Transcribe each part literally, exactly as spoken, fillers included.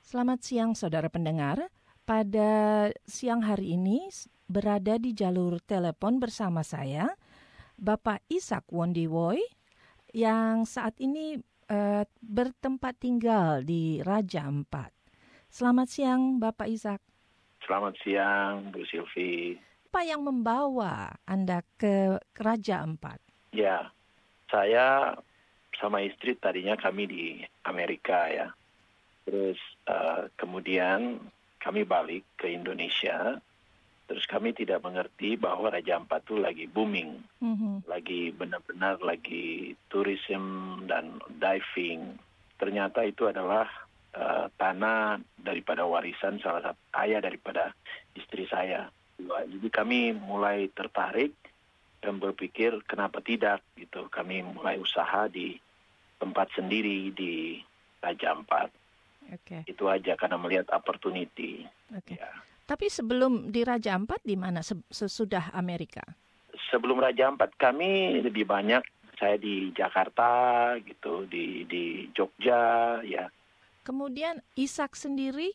Selamat siang saudara pendengar. Pada siang hari ini berada di jalur telepon bersama saya Bapak Ishak Wondiwoy yang saat ini uh, bertempat tinggal di Raja Ampat. Selamat siang Bapak Ishak. Selamat siang Bu Silvi. Apa yang membawa Anda ke Raja Ampat? Ya, saya sama istri tadinya kami di Amerika ya. Terus uh, kemudian kami balik ke Indonesia. Terus kami tidak mengerti bahwa Raja Ampat itu lagi booming. Mm-hmm. Lagi benar-benar lagi tourism dan diving. Ternyata itu adalah uh, tanah daripada warisan salah satu ayah daripada istri saya. Jadi kami mulai tertarik dan berpikir kenapa tidak gitu. Kami mulai usaha di tempat sendiri di Raja Ampat. Okay. Itu aja karena melihat opportunity. Okay. Ya. Tapi sebelum di Raja Ampat di mana sesudah Amerika? Sebelum Raja Ampat kami lebih banyak saya di Jakarta gitu, di di Jogja ya. Kemudian Ishak sendiri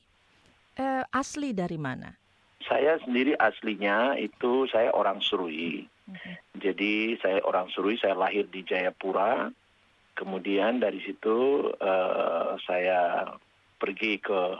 eh, asli dari mana? Saya sendiri aslinya itu saya orang Serui. Okay. Jadi saya orang Serui, saya lahir di Jayapura. Kemudian dari situ uh, saya pergi ke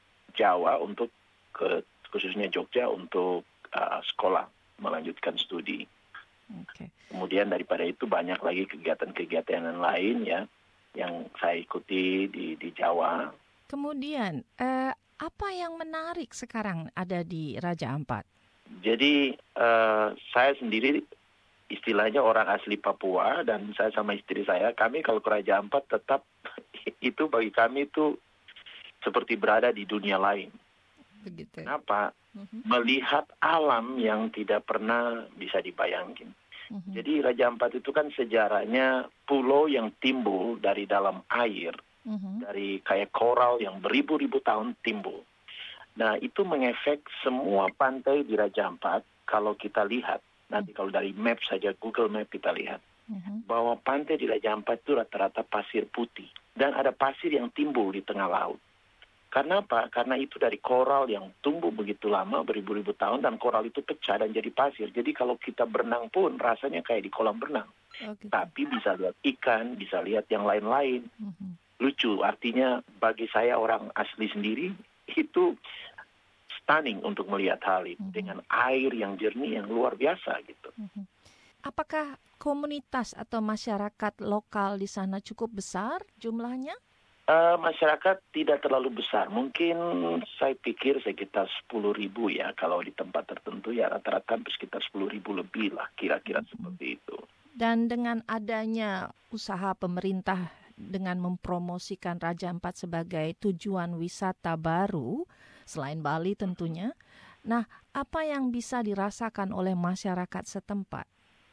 Jawa untuk ke khususnya Jogja untuk uh, sekolah, melanjutkan studi. Okay. Kemudian daripada itu banyak lagi kegiatan-kegiatan yang lain ya yang saya ikuti di di Jawa. Kemudian uh, apa yang menarik sekarang ada di Raja Ampat? Jadi uh, saya sendiri istilahnya orang asli Papua dan saya sama istri saya, kami kalau ke Raja Ampat tetap itu bagi kami itu seperti berada di dunia lain. Begitu. Kenapa? Uh-huh. Melihat alam yang tidak pernah bisa dibayangkan. Uh-huh. Jadi Raja Ampat itu kan sejarahnya pulau yang timbul dari dalam air, uh-huh. dari kayak koral yang beribu-ribu tahun timbul. Nah itu mengefek semua pantai di Raja Ampat. Kalau kita lihat, nanti uh-huh. kalau dari map saja, Google Map kita lihat, uh-huh. bahwa pantai di Raja Ampat itu rata-rata pasir putih. Dan ada pasir yang timbul di tengah laut. Karena apa? Karena itu dari koral yang tumbuh begitu lama, beribu-ribu tahun, dan koral itu pecah dan jadi pasir. Jadi kalau kita berenang pun rasanya kayak di kolam renang. Okay. Tapi bisa lihat ikan, bisa lihat yang lain-lain. Uh-huh. Lucu, artinya bagi saya orang asli sendiri, itu stunning untuk melihat hal itu. Uh-huh. Dengan air yang jernih, yang luar biasa gitu. Uh-huh. Apakah komunitas atau masyarakat lokal di sana cukup besar jumlahnya? Uh, masyarakat tidak terlalu besar. Mungkin saya pikir sekitar sepuluh ribu ya. Kalau di tempat tertentu ya rata-rata sekitar sepuluh ribu lebih lah. Kira-kira hmm. seperti itu. Dan dengan adanya usaha pemerintah dengan mempromosikan Raja Ampat sebagai tujuan wisata baru, selain Bali tentunya. Nah, apa yang bisa dirasakan oleh masyarakat setempat?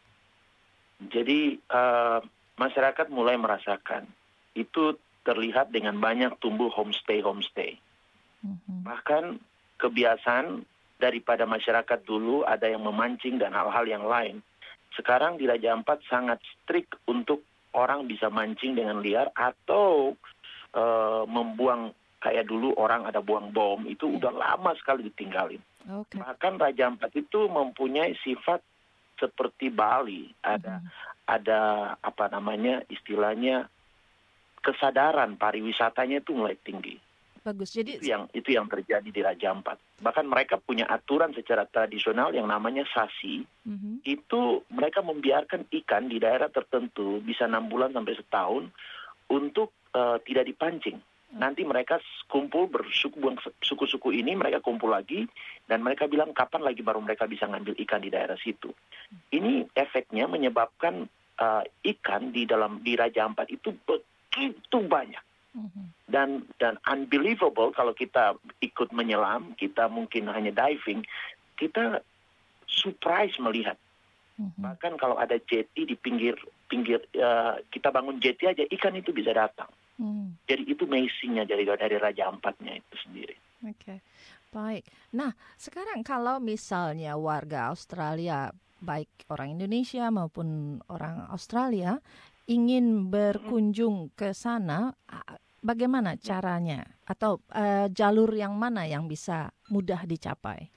Jadi uh, masyarakat mulai merasakan. Itu terlihat dengan banyak tumbuh homestay-homestay. Mm-hmm. Bahkan kebiasaan daripada masyarakat dulu ada yang memancing dan hal-hal yang lain. Sekarang di Raja Ampat sangat strict untuk orang bisa mancing dengan liar atau uh, membuang kayak dulu orang ada buang bom. Itu yeah. udah lama sekali ditinggalin. Okay. Bahkan Raja Ampat itu mempunyai sifat seperti Bali. Ada, mm-hmm. ada apa namanya istilahnya kesadaran pariwisatanya itu mulai tinggi. Bagus. Jadi itu yang itu yang terjadi di Raja Ampat. Bahkan mereka punya aturan secara tradisional yang namanya sasi. Mm-hmm. Itu mereka membiarkan ikan di daerah tertentu bisa enam bulan sampai setahun untuk uh, tidak dipancing. Mm-hmm. Nanti mereka kumpul bersuku suku-suku ini mereka kumpul lagi dan mereka bilang kapan lagi baru mereka bisa ngambil ikan di daerah situ. Mm-hmm. Ini efeknya menyebabkan uh, ikan di dalam di Raja Ampat itu begitu banyak. Mm-hmm. Dan dan unbelievable kalau kita ikut menyelam, kita mungkin hanya diving, kita surprise melihat. Mm-hmm. Bahkan kalau ada jetty di pinggir pinggir uh, kita bangun jetty aja ikan itu bisa datang. Mm. Jadi itu amazing-nya dari dari Raja Ampatnya itu sendiri. Oke. Okay. Baik. Nah, sekarang kalau misalnya warga Australia, baik orang Indonesia maupun orang Australia ingin berkunjung ke sana, bagaimana caranya? Atau uh, jalur yang mana yang bisa mudah dicapai?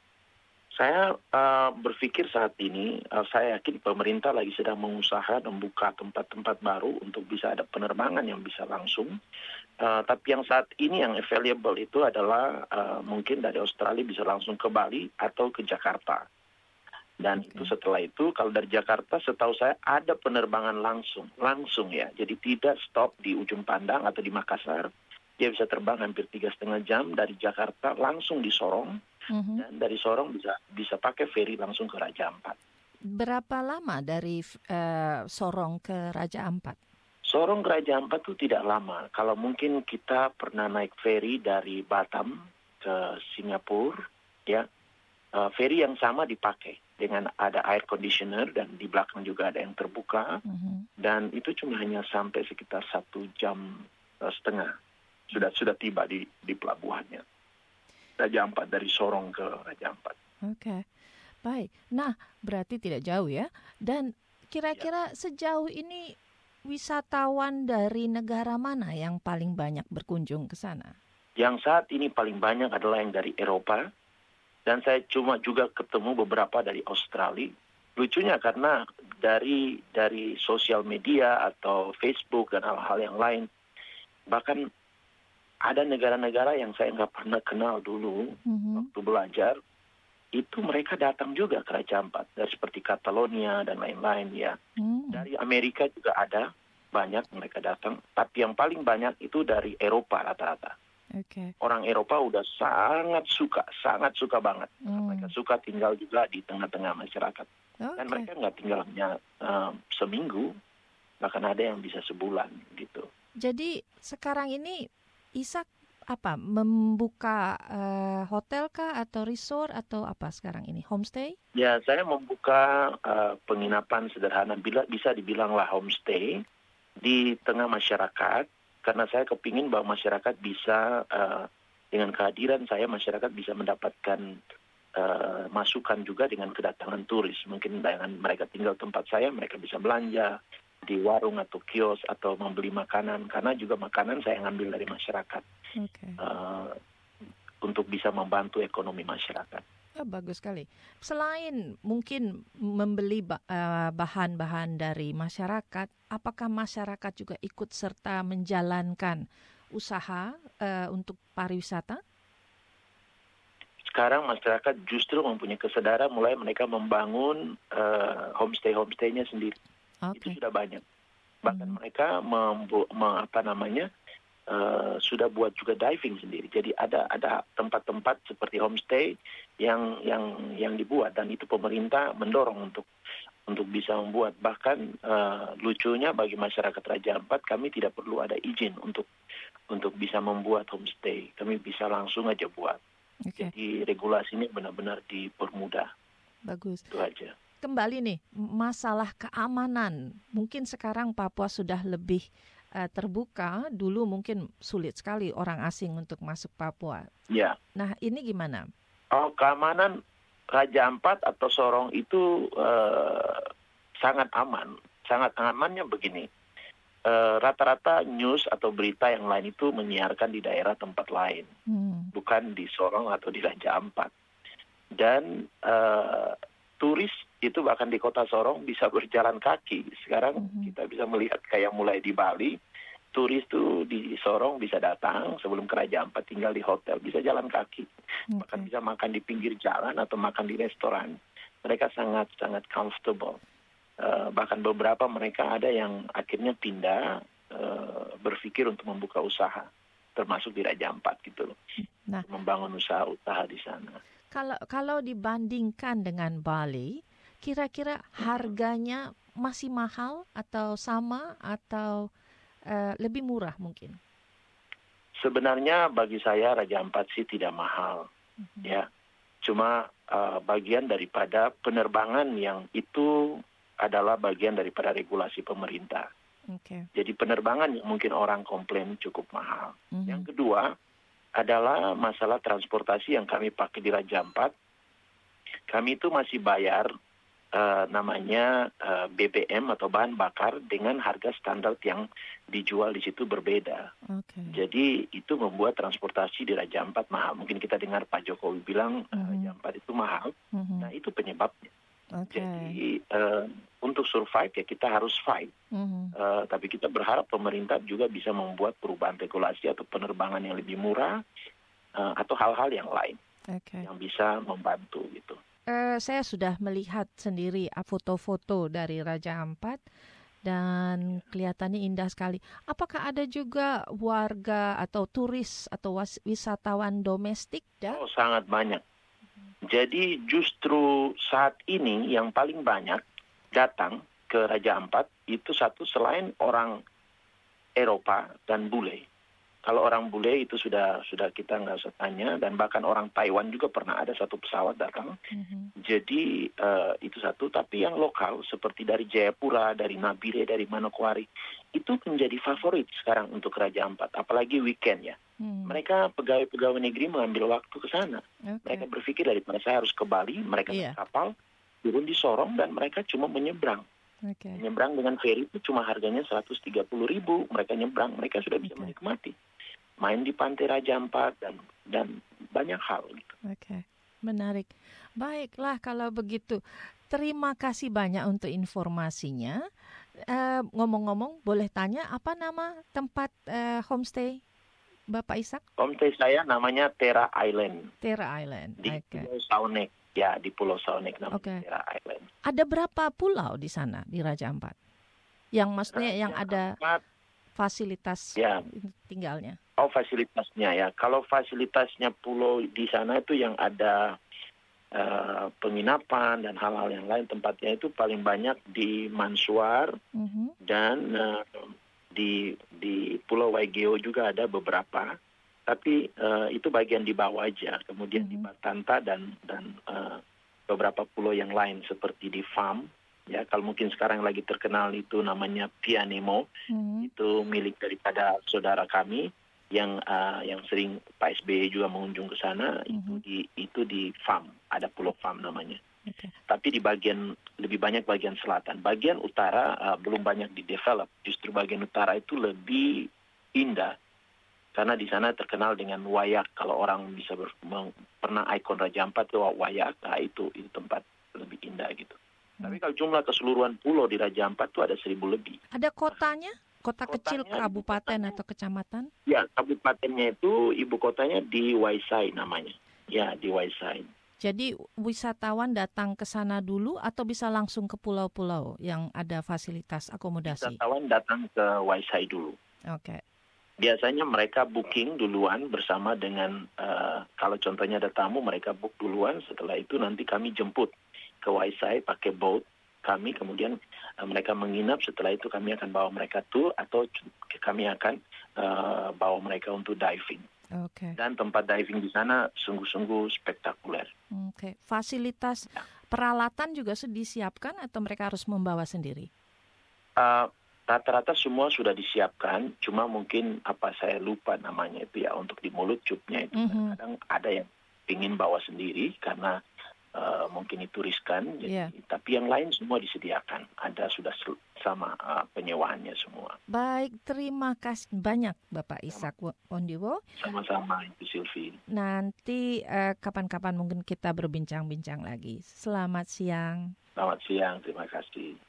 Saya uh, berpikir saat ini, uh, saya yakin pemerintah lagi sedang mengusaha membuka tempat-tempat baru untuk bisa ada penerbangan yang bisa langsung. Uh, tapi yang saat ini yang available itu adalah uh, mungkin dari Australia bisa langsung ke Bali atau ke Jakarta. Dan okay. itu setelah itu kalau dari Jakarta setahu saya ada penerbangan langsung, langsung ya. Jadi tidak stop di Ujung Pandang atau di Makassar. Dia bisa terbang hampir tiga setengah jam dari Jakarta langsung di Sorong, mm-hmm. dan dari Sorong bisa bisa pakai feri langsung ke Raja Ampat. Berapa lama dari uh, Sorong ke Raja Ampat? Sorong ke Raja Ampat itu tidak lama. Kalau mungkin kita pernah naik feri dari Batam ke Singapura, ya uh, feri yang sama dipakai dengan ada air conditioner dan di belakang juga ada yang terbuka, mm-hmm. dan itu cuma hanya sampai sekitar satu jam uh, setengah. Sudah sudah tiba di di pelabuhannya Raja Ampat dari Sorong ke Raja Ampat. Oke, okay. Baik. Nah, berarti tidak jauh ya. Dan kira-kira ya. Sejauh ini wisatawan dari negara mana yang paling banyak berkunjung ke sana? Yang saat ini paling banyak adalah yang dari Eropa, dan saya cuma juga ketemu beberapa dari Australia. Lucunya karena dari dari sosial media atau Facebook dan hal-hal yang lain, bahkan ada negara-negara yang saya nggak pernah kenal dulu, mm-hmm. waktu belajar, itu mereka datang juga ke Raja Ampat, dari seperti Catalonia dan lain-lain ya. Mm. Dari Amerika juga ada, banyak mereka datang, tapi yang paling banyak itu dari Eropa rata-rata. Okay. Orang Eropa udah sangat suka, sangat suka banget. Mm. Mereka suka tinggal juga di tengah-tengah masyarakat. Okay. Dan mereka nggak tinggal hanya uh, seminggu, bahkan ada yang bisa sebulan gitu. Jadi sekarang ini Ishak apa membuka uh, hotel kah atau resort atau apa sekarang ini, homestay? Ya, saya membuka uh, penginapan sederhana, bila bisa dibilanglah homestay di tengah masyarakat, karena saya kepingin bahwa masyarakat bisa uh, dengan kehadiran saya masyarakat bisa mendapatkan uh, masukan juga dengan kedatangan turis. Mungkin dengan mereka tinggal tempat saya, mereka bisa belanja di warung atau kios atau membeli makanan, karena juga makanan saya ngambil dari masyarakat, okay. uh, untuk bisa membantu ekonomi masyarakat. Oh, bagus sekali. Selain mungkin membeli uh, bahan-bahan dari masyarakat, apakah masyarakat juga ikut serta menjalankan usaha uh, untuk pariwisata? Sekarang masyarakat justru mempunyai kesadaran, mulai mereka membangun uh, homestay-homestaynya sendiri. Okay. Itu sudah banyak. Bahkan hmm. mereka membu- me- apa namanya uh, sudah buat juga diving sendiri. Jadi ada ada tempat-tempat seperti homestay yang yang yang dibuat, dan itu pemerintah mendorong untuk untuk bisa membuat. Bahkan uh, lucunya bagi masyarakat Raja Ampat, kami tidak perlu ada izin untuk untuk bisa membuat homestay. Kami bisa langsung aja buat. Okay. Jadi regulasinya benar-benar dipermudah. Bagus. Itu aja. Kembali nih, masalah keamanan. Mungkin sekarang Papua sudah lebih uh, terbuka. Dulu mungkin sulit sekali orang asing untuk masuk Papua. Ya. Nah, ini gimana? Oh, keamanan Raja Ampat atau Sorong itu uh, sangat aman. Sangat amannya begini. Uh, rata-rata news atau berita yang lain itu menyiarkan di daerah tempat lain. Hmm. Bukan di Sorong atau di Raja Ampat. Dan uh, turis itu bahkan di kota Sorong bisa berjalan kaki. Sekarang mm-hmm. kita bisa melihat kayak mulai di Bali, turis tuh di Sorong bisa datang sebelum ke Raja Ampat, tinggal di hotel, bisa jalan kaki. Okay. Bahkan bisa makan di pinggir jalan atau makan di restoran. Mereka sangat-sangat comfortable. Uh, bahkan beberapa mereka ada yang akhirnya pindah, uh, berpikir untuk membuka usaha, termasuk di Raja Ampat gitu loh. Nah, membangun usaha-usaha di sana. Kalau kalau dibandingkan dengan Bali, kira-kira harganya masih mahal atau sama atau uh, lebih murah mungkin? Sebenarnya bagi saya Raja Ampat sih tidak mahal, uh-huh. ya. Cuma uh, bagian daripada penerbangan yang itu adalah bagian daripada regulasi pemerintah. Okay. Jadi penerbangan yang mungkin orang komplain cukup mahal. Uh-huh. Yang kedua adalah masalah transportasi yang kami pakai di Raja Ampat. Kami itu masih bayar uh, namanya uh, B B M atau bahan bakar dengan harga standar yang dijual di situ berbeda. Okay. Jadi itu membuat transportasi di Raja Ampat mahal. Mungkin kita dengar Pak Jokowi bilang uh, Mm-hmm. Raja Ampat itu mahal. Mm-hmm. Nah itu penyebabnya. Okay. Jadi uh, untuk survive ya kita harus fight. Mm-hmm. Uh, tapi kita berharap pemerintah juga bisa membuat perubahan regulasi atau penerbangan yang lebih murah uh, atau hal-hal yang lain Okay. yang bisa membantu gitu. Uh, saya sudah melihat sendiri uh, foto-foto dari Raja Ampat dan kelihatannya indah sekali. Apakah ada juga warga atau turis atau was- wisatawan domestik? Dan? Oh sangat banyak. Jadi justru saat ini yang paling banyak datang ke Raja Ampat itu satu selain orang Eropa dan bule. Kalau orang bule itu sudah sudah kita nggak usah tanya, dan bahkan orang Taiwan juga pernah ada satu pesawat datang. Mm-hmm. Jadi uh, itu satu, tapi yang lokal seperti dari Jayapura, dari Nabire, dari Manokwari itu menjadi favorit sekarang untuk Raja Ampat, apalagi weekend ya. Mm-hmm. Mereka pegawai-pegawai negeri mengambil waktu ke sana. Okay. Mereka berpikir daripada saya harus ke Bali, mereka Yeah. naik kapal turun di Sorong dan mereka cuma menyeberang. Okay. Menyeberang dengan feri itu cuma harganya seratus tiga puluh ribu. Mereka nyebrang, mereka sudah bisa Okay. menikmati. Main di pantai Raja Ampat dan dan banyak hal. Gitu. Oke, okay. Menarik. Baiklah kalau begitu. Terima kasih banyak untuk informasinya. Uh, ngomong-ngomong, boleh tanya apa nama tempat uh, homestay Bapak Ishak? Homestay saya namanya Tera Island. Tera Island. Di Okay. Pulau Saunek. Ya, di Pulau Saunek namanya Okay. Tera Island. Ada berapa pulau di sana di Raja Ampat? Yang maksudnya Raja yang ada Ampat, fasilitas ya. tinggalnya? Oh, fasilitasnya ya. Kalau fasilitasnya pulau di sana itu yang ada uh, penginapan dan hal-hal yang lain, tempatnya itu paling banyak di Mansuar Mm-hmm. dan uh, di di Pulau Waigeo juga ada beberapa. Tapi uh, itu bagian di bawah aja. Kemudian Mm-hmm. di Batanta dan dan uh, beberapa pulau yang lain seperti di Fam. Ya, kalau mungkin sekarang lagi terkenal itu namanya Pianemo. Mm-hmm. Itu milik daripada saudara kami yang uh, yang sering Pak S B Y juga mengunjung ke sana. Mm-hmm. Itu di itu di Fam, ada Pulau Fam namanya. Okay. Tapi di bagian lebih banyak bagian selatan. Bagian utara uh, belum banyak di develop. Justru bagian utara itu lebih indah. Karena di sana terkenal dengan wayak. Kalau orang bisa ber, meng, pernah ikon Raja Ampat itu wayak, nah itu itu tempat lebih indah gitu. Hmm. Tapi kalau jumlah keseluruhan pulau di Raja Ampat itu ada seribu lebih. Ada kotanya? Kota Kotanya, kecil, kabupaten kotanya, atau kecamatan? Ya, kabupatennya itu ibu kotanya di Waisai namanya. Ya, di Waisai. Jadi wisatawan datang ke sana dulu atau bisa langsung ke pulau-pulau yang ada fasilitas akomodasi? Wisatawan datang ke Waisai dulu. Oke. Okay. Biasanya mereka booking duluan bersama dengan, uh, kalau contohnya ada tamu, mereka book duluan. Setelah itu nanti kami jemput ke Waisai pakai boat kami, kemudian uh, mereka menginap. Setelah itu kami akan bawa mereka tour atau kami akan uh, bawa mereka untuk diving. Oke. Okay. Dan tempat diving di sana sungguh-sungguh spektakuler. Oke. Okay. Fasilitas ya. Peralatan juga disiapkan atau mereka harus membawa sendiri? Uh, Rata-rata semua sudah disiapkan, cuma mungkin apa saya lupa namanya itu ya, untuk di mulut cupnya itu mm-hmm. kadang ada yang ingin bawa sendiri karena uh, mungkin itu riskan, jadi, yeah. Tapi yang lain semua disediakan, ada sudah sama uh, penyewaannya semua. Baik, terima kasih banyak Bapak Ishak Wondiwo. Sama-sama Ibu Silvi. Nanti uh, kapan-kapan mungkin kita berbincang-bincang lagi. Selamat siang. Selamat siang, terima kasih.